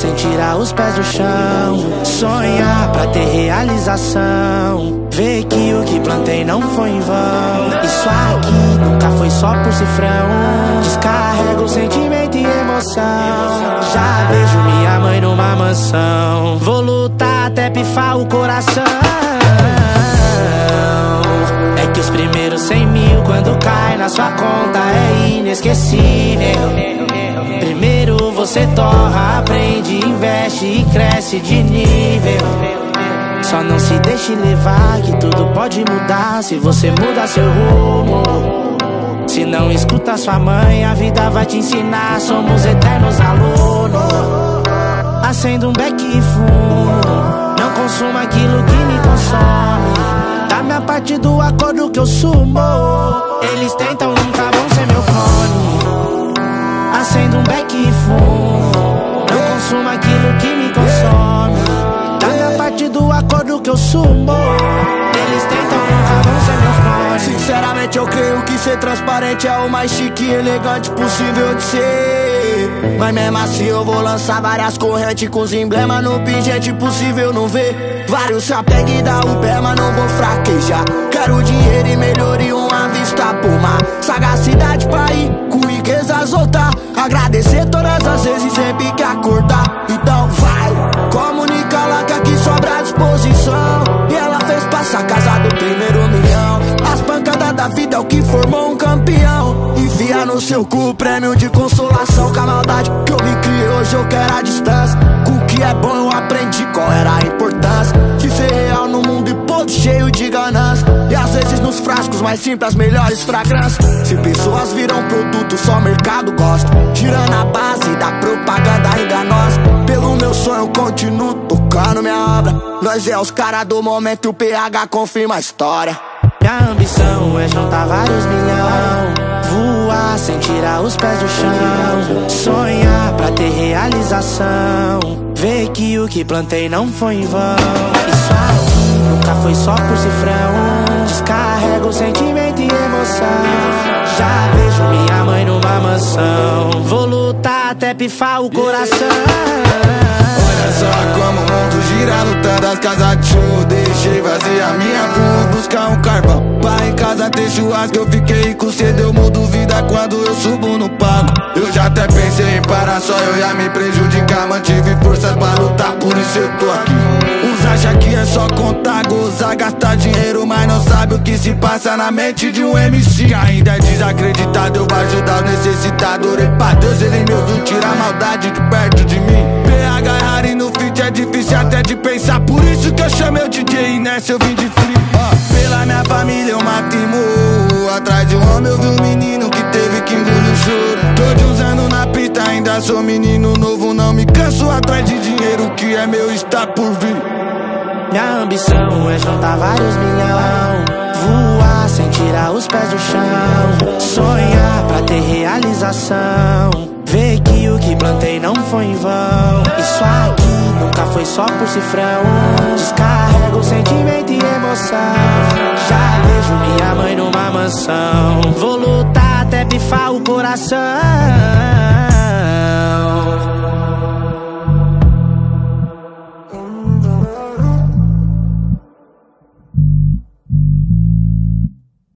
sem tirar os pés do chão. Sonhar pra ter realização. Ver que o que plantei não foi em vão. Isso aqui nunca foi só por cifrão. Descarrego sentimento e emoção. Já vejo minha mãe numa mansão. Vou lutar até pifar o coração. É que os primeiros 100 mil quando cai na sua conta é inesquecível. Primeiro você torra, aprende, investe e cresce de nível. Só não se deixe levar que tudo pode mudar se você mudar seu rumo. Se não escuta sua mãe, a vida vai te ensinar. Somos eternos alunos. Acenda um beck e fumo. Não consuma aquilo que me consome. Da minha parte do acordo que eu sumo. Eles tentam, nunca vão ser meu clone. Acenda um beck e fumo. Não consuma aquilo que me consome. Da minha parte do acordo que eu sumo. Eles tentam, nunca vão ser meu clone. Sinceramente eu creio que ser transparente é o mais chique e elegante possível de ser. Mas mesmo assim eu vou lançar várias correntes com os emblemas no pingente, possível não ver. Vários se apegam e dá o pé, mas não vou fraquejar. Quero dinheiro e melhor e uma vista por mar. Sagacidade pra ir, com riqueza soltar. Agradecer todas as vezes sempre que acordar. Então vai, comunica lá que aqui sobra à disposição. E ela fez passar a casa do primeiro milhão. As pancadas da vida é o que formou um campeão. Enfia no seu cu o prêmio de consolação. Com a maldade que eu me criei hoje eu quero a distância. Com o que é bom eu aprendi qual era a importância de ser real no mundo e podre cheio de ganância. E às vezes nos frascos mais simples as melhores fragrâncias. Se pessoas viram produto só o mercado gosta. Tirando a base da propaganda enganosa. Pelo meu sonho eu continuo tocando minha obra. Nós é os caras do momento e o PH confirma a história. Minha ambição é juntar vários milhão. Voar sem tirar os pés do chão. Sonhar pra ter realização. Ver que o que plantei não foi em vão. Isso aqui nunca foi só por cifrão. Descarrego sentimento e emoção. Já vejo minha mãe numa mansão. Vou lutar até pifar o coração. Olha só como o mundo gira, lutando as casas de show. Deixei vazia minha rua, buscar um carvão. Pra em casa ter churrasco, eu fiquei com sede. Eu mudo vida quando eu subo no palco. Eu já até pensei em parar, só eu ia me prejudicar. Mantive forças pra lutar, por isso eu tô aqui. Uns acham que é só contar, gozar, gastar dinheiro, mas não sabe o que se passa na mente de um MC. Que ainda é desacreditado, eu vou ajudar o necessitado. Orei pra Deus, ele me ouviu tirar a maldade de perto de mim. PH é raro e no feat é difícil até de pensar. Por isso que eu chamei o DJ e nessa eu vim de free. Pela minha família eu mato e morro. Atrás de um homem eu vi um menino que teve que engolir o choro. Tô de uns anos na pista, ainda sou menino novo. Não me canso atrás de dinheiro, que é meu está por vir. Minha ambição é juntar vários milhão. Voar sem tirar os pés do chão. Sonhar pra ter realização. Ver que o que plantei não foi em vão. Isso aqui nunca foi só por cifrão. Descarrego sentimento e emoção. Já vejo minha mãe numa mansão. Vou lutar até pifar o coração.